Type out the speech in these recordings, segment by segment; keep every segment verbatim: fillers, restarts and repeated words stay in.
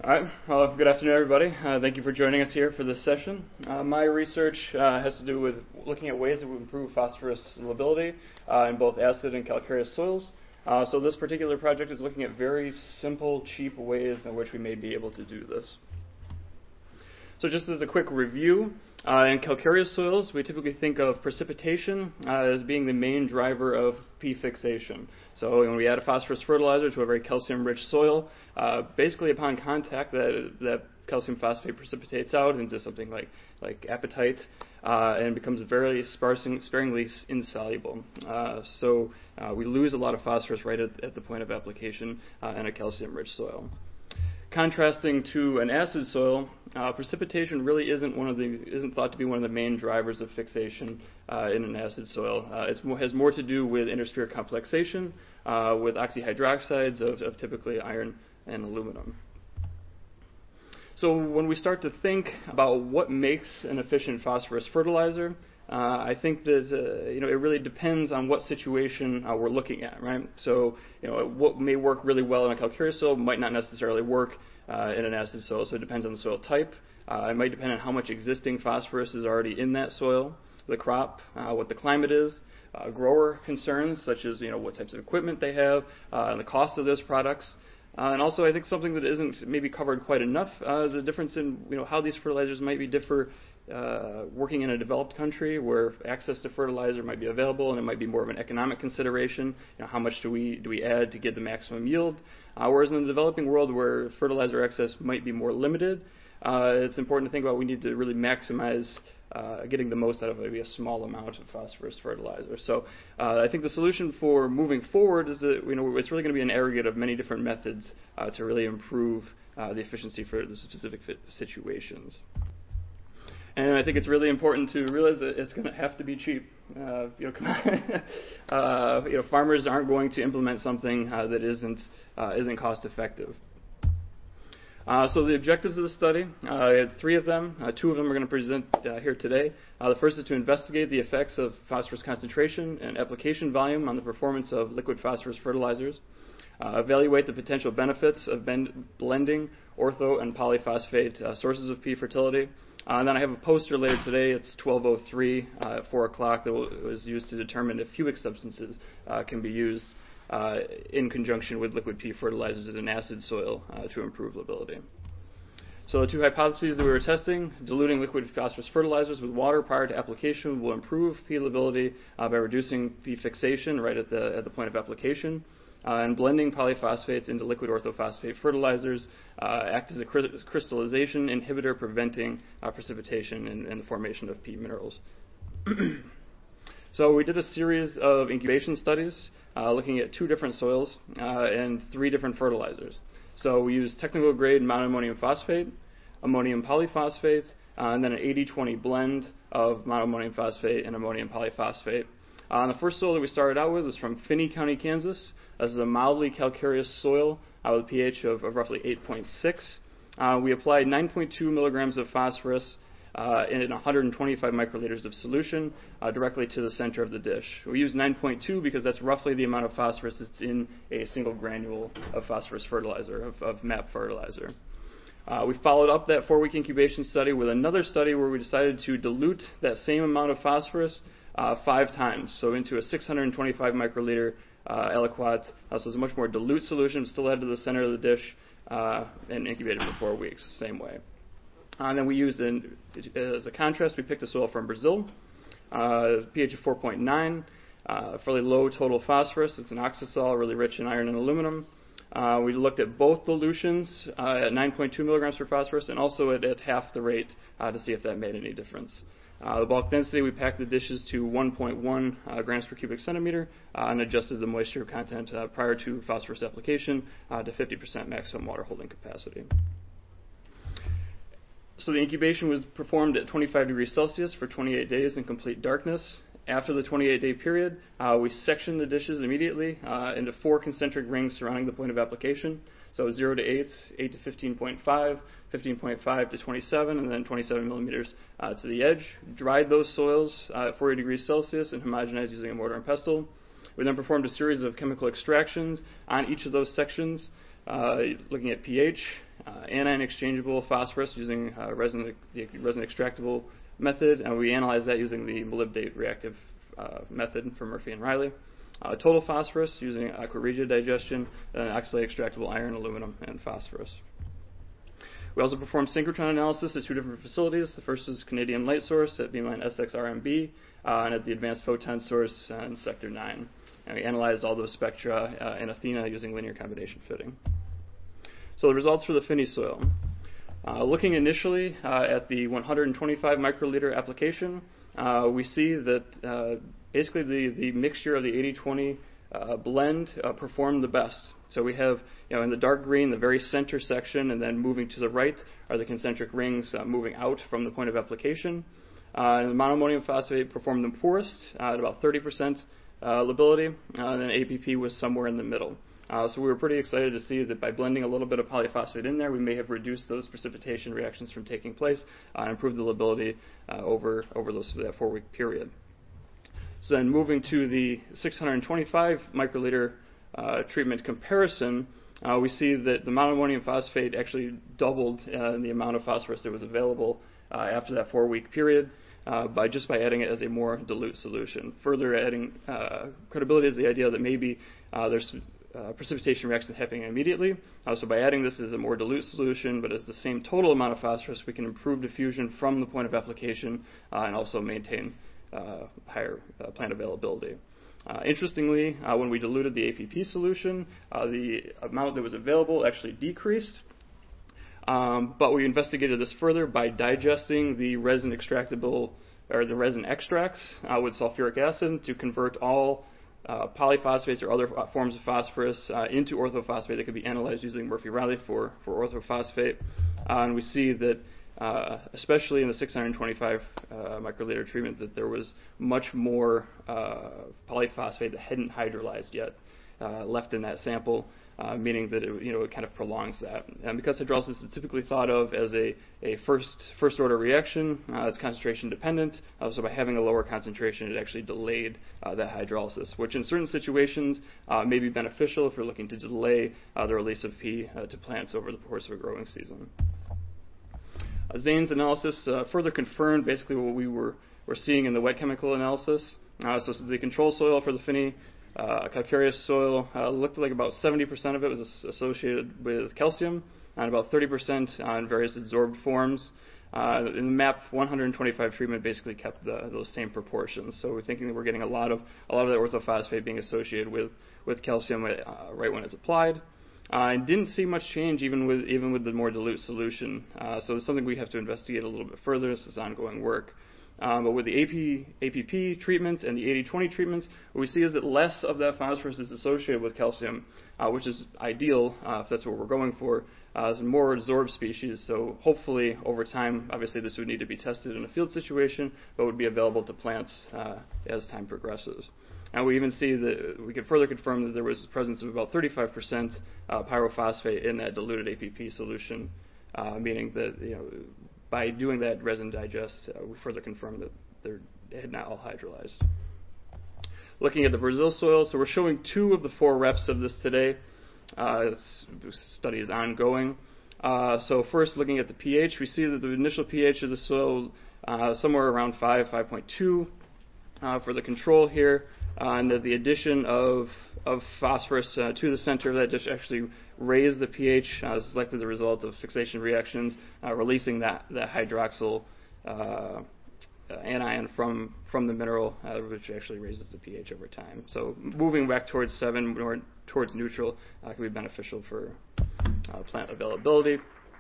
All right. Well, good afternoon, everybody. Uh, thank you for joining us here for this session. Uh, my research uh, has to do with looking at ways that we improve phosphorus lability uh, in both acid and calcareous soils. Uh, so this particular project is looking at very simple, cheap ways in which we may be able to do this. So just as a quick review, uh, in calcareous soils, we typically think of precipitation uh, as being the main driver of P fixation. So when we add a phosphorus fertilizer to a very calcium-rich soil, uh, basically upon contact, that, that calcium phosphate precipitates out into something like, like apatite uh, and becomes very sparsing, sparingly insoluble. Uh, so uh, we lose a lot of phosphorus right at, at the point of application uh, in a calcium-rich soil. Contrasting to an acid soil, uh, precipitation really isn't one of the isn't thought to be one of the main drivers of fixation uh, in an acid soil. Uh, it has more to do with intersphere complexation, uh, with oxyhydroxides of, of typically iron and aluminum. So when we start to think about what makes an efficient phosphorus fertilizer, Uh, I think that uh, you know it really depends on what situation uh, we're looking at, right? So you know what may work really well in a calcareous soil might not necessarily work uh, in an acid soil. So it depends on the soil type. Uh, it might depend on how much existing phosphorus is already in that soil, the crop, uh, what the climate is, uh, grower concerns such as you know what types of equipment they have, uh, and the cost of those products. Uh, and also, I think something that isn't maybe covered quite enough uh, is the difference in you know how these fertilizers might be differ. Uh, working in a developed country where access to fertilizer might be available and it might be more of an economic consideration. You know, how much do we do we add to get the maximum yield? Uh, whereas in the developing world where fertilizer access might be more limited, uh, it's important to think about we need to really maximize uh, getting the most out of maybe a small amount of phosphorus fertilizer. So uh, I think the solution for moving forward is that you know it's really going to be an aggregate of many different methods uh, to really improve uh, the efficiency for the specific fit situations. And I think it's really important to realize that it's going to have to be cheap. Uh, you know, come on. uh, you know, farmers aren't going to implement something uh, that isn't uh, isn't cost effective. Uh, so the objectives of the study, uh, I had three of them. Uh, two of them are going to present uh, here today. Uh, the first is to investigate the effects of phosphorus concentration and application volume on the performance of liquid phosphorus fertilizers. Uh, evaluate the potential benefits of bend- blending ortho and polyphosphate uh, sources of P fertility. Uh, and then I have a poster later today. It's twelve oh three uh, at four o'clock that was used to determine if humic substances uh, can be used uh, in conjunction with liquid P fertilizers in an acid soil uh, to improve lability. So the two hypotheses that we were testing, diluting liquid phosphorus fertilizers with water prior to application will improve P lability uh, by reducing P fixation right at the, at the point of application. Uh, and blending polyphosphates into liquid orthophosphate fertilizers uh, act as a cri- crystallization inhibitor, preventing uh, precipitation and, and the formation of P minerals. So we did a series of incubation studies uh, looking at two different soils uh, and three different fertilizers. So we used technical grade monoammonium phosphate, ammonium polyphosphate, uh, and then an eighty twenty blend of monoammonium phosphate and ammonium polyphosphate. Uh, the first soil that we started out with was from Finney County, Kansas. This is a mildly calcareous soil uh, with a pH of, of roughly eight point six. Uh, we applied nine point two milligrams of phosphorus uh, in one hundred twenty-five microliters of solution uh, directly to the center of the dish. We used nine point two because that's roughly the amount of phosphorus that's in a single granule of phosphorus fertilizer, of, of M A P fertilizer. Uh, we followed up that four-week incubation study with another study where we decided to dilute that same amount of phosphorus uh, five times, so into a six hundred twenty-five microliter uh, aliquot. Uh, so it's a much more dilute solution, still added to the center of the dish, uh, and incubated for four weeks, same way. Uh, and then we used, an, as a contrast, we picked a soil from Brazil, uh, pH of four point nine, uh, fairly low total phosphorus. It's an oxisol, really rich in iron and aluminum. Uh, we looked at both dilutions uh, at nine point two milligrams per phosphorus and also at, at half the rate uh, to see if that made any difference. Uh, the bulk density, we packed the dishes to one point one uh, grams per cubic centimeter uh, and adjusted the moisture content uh, prior to phosphorus application uh, to fifty percent maximum water holding capacity. So the incubation was performed at twenty-five degrees Celsius for twenty-eight days in complete darkness. After the twenty-eight day period, uh, we sectioned the dishes immediately uh, into four concentric rings surrounding the point of application. So zero to eight, eight to fifteen point five, fifteen point five to twenty-seven, and then twenty-seven millimeters uh, to the edge. Dried those soils uh, at forty degrees Celsius and homogenized using a mortar and pestle. We then performed a series of chemical extractions on each of those sections, uh, looking at pH, uh, anion exchangeable phosphorus using uh, resin, the resin extractable method, and we analyzed that using the molybdate reactive uh, method from Murphy and Riley. Uh, total phosphorus using aqua regia digestion, and oxalate extractable iron, aluminum, and phosphorus. We also performed synchrotron analysis at two different facilities. The first was Canadian Light Source at Beamline S X R M B, uh, and at the Advanced Photon Source uh, in Sector nine. And we analyzed all those spectra uh, in Athena using linear combination fitting. So the results for the Finney soil. Uh, looking initially uh, at the one hundred twenty-five microliter application, uh, we see that uh, basically the, the mixture of the eighty twenty uh, blend uh, performed the best. So we have, you know, in the dark green, the very center section, and then moving to the right are the concentric rings uh, moving out from the point of application. Uh, and the monoammonium phosphate performed the poorest uh, at about thirty percent uh, lability, uh, and then A P P was somewhere in the middle. Uh, so we were pretty excited to see that by blending a little bit of polyphosphate in there, we may have reduced those precipitation reactions from taking place uh, and improved the lability uh, over, over those, that four-week period. So then moving to the six hundred twenty-five microliter uh, treatment comparison, uh, we see that the monoammonium phosphate actually doubled uh, in the amount of phosphorus that was available uh, after that four-week period uh, by just by adding it as a more dilute solution. Further adding uh, credibility is the idea that maybe uh, there's Uh, precipitation reactions happening immediately. Uh, so by adding this as a more dilute solution, but as the same total amount of phosphorus, we can improve diffusion from the point of application uh, and also maintain uh, higher uh, plant availability. Uh, interestingly, uh, when we diluted the A P P solution, uh, the amount that was available actually decreased. Um, but we investigated this further by digesting the resin extractable, or the resin extracts uh, with sulfuric acid to convert all Uh, polyphosphates or other uh, forms of phosphorus uh, into orthophosphate that could be analyzed using Murphy-Riley for, for orthophosphate. Uh, and we see that, uh, especially in the six hundred twenty-five uh, microliter treatment, that there was much more uh, polyphosphate that hadn't hydrolyzed yet uh, left in that sample, uh, meaning that it, you know, it kind of prolongs that. And because hydrolysis is typically thought of as a, a first, first order reaction, uh, it's concentration dependent. Uh, so by having a lower concentration, it actually delayed uh, that hydrolysis, which in certain situations uh, may be beneficial if we're looking to delay uh, the release of P uh, to plants over the course of a growing season. Uh, Zane's analysis uh, further confirmed basically what we were, were seeing in the wet chemical analysis. Uh, so the control soil for the Finney Uh, calcareous soil uh, looked like about seventy percent of it was as- associated with calcium, and about thirty percent on various adsorbed forms. Uh, in the MAP one hundred twenty-five treatment, basically kept the, those same proportions. So we're thinking that we're getting a lot of a lot of that orthophosphate being associated with with calcium uh, right when it's applied, uh, and didn't see much change even with even with the more dilute solution. Uh, so it's something we have to investigate a little bit further. This is ongoing work. Um, but with the A P, A P P treatment and the eighty twenty treatments, what we see is that less of that phosphorus is associated with calcium, uh, which is ideal uh, if that's what we're going for. Uh, it's more absorbed species, so hopefully over time, obviously this would need to be tested in a field situation, but would be available to plants uh, as time progresses. And we even see that we can further confirm that there was the presence of about thirty-five percent uh, pyrophosphate in that diluted A P P solution, uh, meaning that, you know, by doing that resin digest, uh, we further confirmed that they had not all hydrolyzed. Looking at the Brazil soil, so we're showing two of the four reps of this today. Uh, this study is ongoing. Uh, so first, looking at the pH, we see that the initial pH of the soil uh, somewhere around five, five point two uh, for the control here, uh, and that the addition of of phosphorus uh, to the center of that dish actually raised the pH. Uh, this is likely the result of fixation reactions, uh, releasing that, that hydroxyl uh, anion from, from the mineral, uh, which actually raises the pH over time. So moving back towards seven, or towards neutral, uh, can be beneficial for uh, plant availability.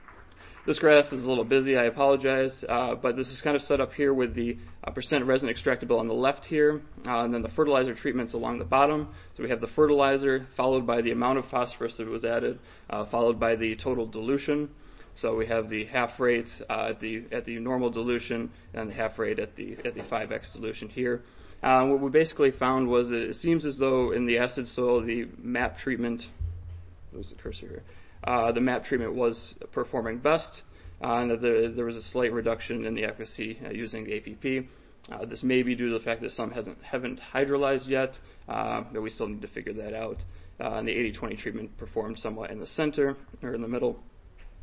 This graph is a little busy, I apologize, uh, but this is kind of set up here with the uh, percent resin extractable on the left here, uh, and then the fertilizer treatments along the bottom. So we have the fertilizer followed by the amount of phosphorus that was added, uh, followed by the total dilution. So we have the half rate uh, at the at the normal dilution and the half rate at the at the five x dilution here. Uh, what we basically found was that it seems as though in the acid soil the MAP treatment, where's the cursor here? Uh, the MAP treatment was performing best, uh, and that there, there was a slight reduction in the efficacy uh, using the A P P. Uh, this may be due to the fact that some hasn't, haven't hydrolyzed yet, uh, but we still need to figure that out. Uh, and the eighty twenty treatment performed somewhat in the center, or in the middle.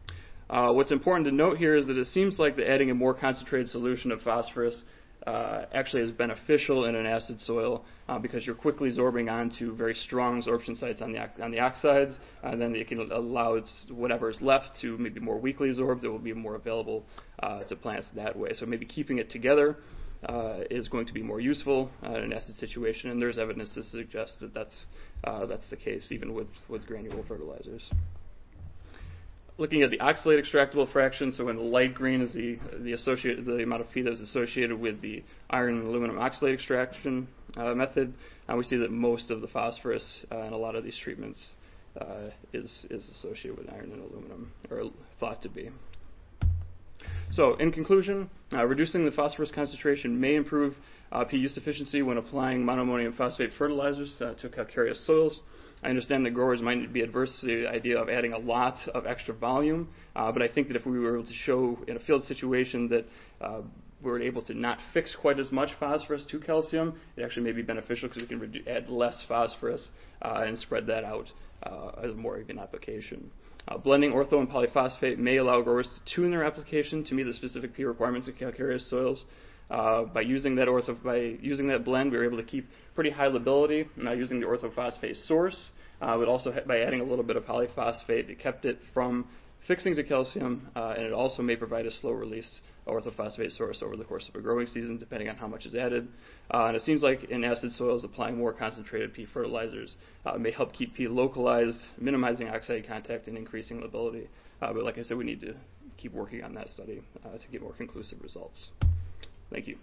Uh, what's important to note here is that it seems like that adding a more concentrated solution of phosphorus uh, actually is beneficial in an acid soil uh, because you're quickly absorbing onto very strong absorption sites on the on the oxides, and then it can allow its, whatever is left to maybe more weakly absorbed. It will be more available uh, to plants that way. So maybe keeping it together uh, is going to be more useful uh, in an acid situation, and there's evidence to suggest that that's uh, that's the case even with with granule fertilizers. Looking at the oxalate extractable fraction, so in the light green is the the associated the amount of pee that is associated with the iron and aluminum oxalate extraction uh, method, and we see that most of the phosphorus uh, in a lot of these treatments uh, is is associated with iron and aluminum, or thought to be. So, in conclusion, uh, reducing the phosphorus concentration may improve uh, P use efficiency when applying monoammonium phosphate fertilizers uh, to calcareous soils. I understand that growers might be adverse to the idea of adding a lot of extra volume, uh, but I think that if we were able to show in a field situation that uh, we were able to not fix quite as much phosphorus to calcium, it actually may be beneficial because we can redu- add less phosphorus uh, and spread that out uh, as more of an application. Uh, blending ortho and polyphosphate may allow growers to tune their application to meet the specific P requirements of calcareous soils. Uh, by using that ortho, by using that blend, we were able to keep pretty high lability. Now, using the orthophosphate source, uh, but also ha- by adding a little bit of polyphosphate, it kept it from fixing to calcium, uh, and it also may provide a slow release orthophosphate source over the course of a growing season, depending on how much is added. Uh, and it seems like in acid soils, applying more concentrated P fertilizers uh, may help keep P localized, minimizing oxide contact and increasing lability. Uh, but like I said, we need to keep working on that study uh, to get more conclusive results. Thank you.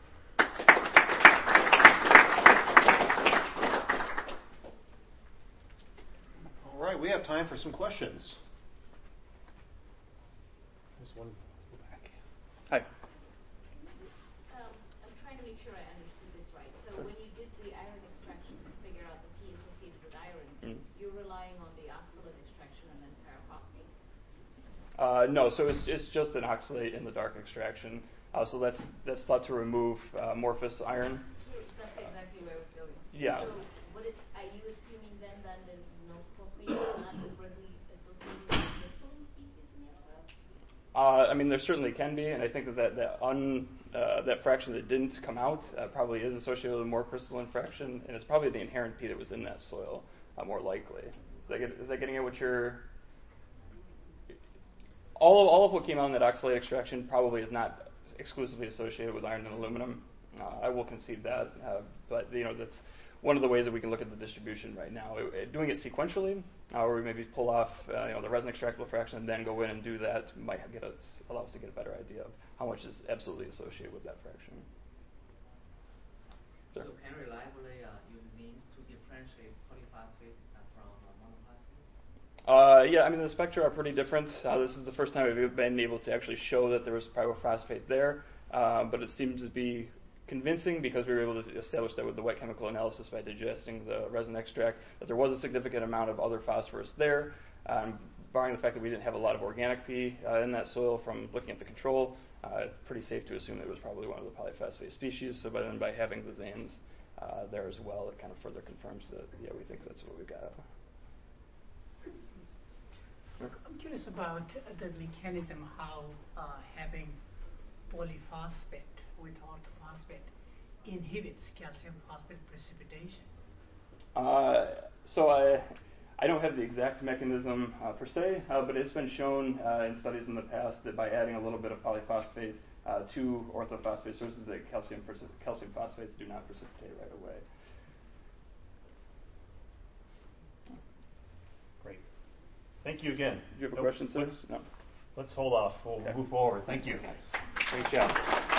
All right, we have time for some questions. There's one back. Hi. Um, I'm trying to make sure I understood this right. So sure. When you did the iron extraction to figure out the P associated with iron, mm. you're relying on the oxalate extraction and then paraphosphate? Uh, no, so it's, it's just an oxalate in the dark extraction. Uh, so that's that's thought to remove uh, amorphous iron. Sure, that's exactly where I was going. Yeah. So what is, are you assuming then that there's no phosphate not overtly associated with crystalline species in your soil? Uh, I mean, there certainly can be, and I think that that that, un, uh, that fraction that didn't come out uh, probably is associated with a more crystalline fraction, and it's probably the inherent P that was in that soil uh, more likely. Is that, get, is that getting at what you're? All of, all of what came out in that oxalate extraction probably is not exclusively associated with iron and aluminum. Uh, I will concede that, uh, but you know that's one of the ways that we can look at the distribution right now. It, it, doing it sequentially, uh, where we maybe pull off uh, you know the resin extractable fraction and then go in and do that might get us, allow us to get a better idea of how much is absolutely associated with that fraction. So sure. Can reliably uh, use genes to differentiate polyphosphate from uh, monophosphate? Uh, yeah, I mean, the spectra are pretty different. Uh, this is the first time we've been able to actually show that there was pyrophosphate there, uh, but it seems to be convincing because we were able to establish that with the wet chemical analysis by digesting the resin extract, that there was a significant amount of other phosphorus there. Um, barring the fact that we didn't have a lot of organic P uh, in that soil from looking at the control, uh, it's pretty safe to assume that it was probably one of the polyphosphate species. So by then, by having the Xans uh, there as well, it kind of further confirms that, yeah, we think that's what we got. I'm curious about the mechanism how uh, having polyphosphate with orthophosphate inhibits calcium phosphate precipitation. Uh, so I, I don't have the exact mechanism uh, per se, uh, but it's been shown uh, in studies in the past that by adding a little bit of polyphosphate uh, to orthophosphate sources, that calcium precip- calcium phosphates do not precipitate right away. Great. Thank you again. Do you have a nope. question, sir? Let's, no. Let's hold off. We'll okay. move forward. Thank you. Great job.